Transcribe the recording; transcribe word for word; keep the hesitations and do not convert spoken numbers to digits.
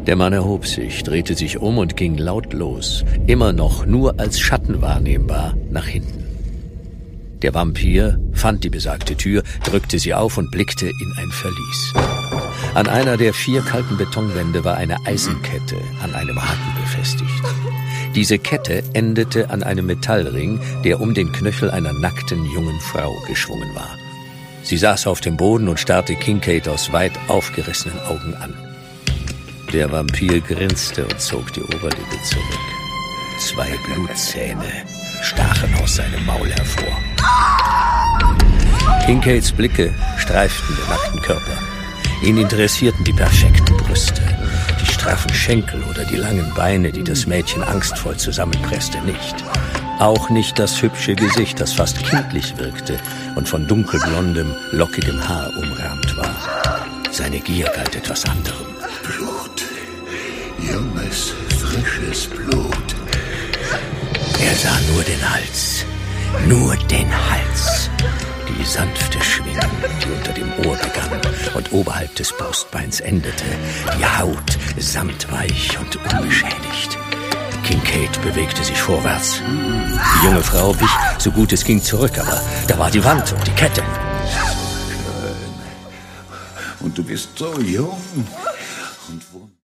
Der Mann erhob sich, drehte sich um und ging lautlos, immer noch nur als Schatten wahrnehmbar, nach hinten. Der Vampir fand die besagte Tür, drückte sie auf und blickte in ein Verlies. An einer der vier kalten Betonwände war eine Eisenkette an einem Haken befestigt. Diese Kette endete an einem Metallring, der um den Knöchel einer nackten jungen Frau geschwungen war. Sie saß auf dem Boden und starrte Kincaid aus weit aufgerissenen Augen an. Der Vampir grinste und zog die Oberlippe zurück. Zwei Blutzähne stachen aus seinem Maul hervor. Kincaids Blicke streiften den nackten Körper. Ihn interessierten die perfekten Brüste, die straffen Schenkel oder die langen Beine, die das Mädchen angstvoll zusammenpresste, nicht. Auch nicht das hübsche Gesicht, das fast kindlich wirkte und von dunkelblondem, lockigem Haar umrahmt war. Seine Gier galt etwas anderem. Blut. Junges, frisches Blut. Er sah nur den Hals. Nur den Hals. Die sanfte Schwingung, die unter dem Ohr begann und oberhalb des Brustbeins endete. Die Haut samtweich und unbeschädigt. Kincaid bewegte sich vorwärts. Die junge Frau wich, so gut es ging, zurück, aber da war die Wand und die Kette. Und du bist so jung. Und wo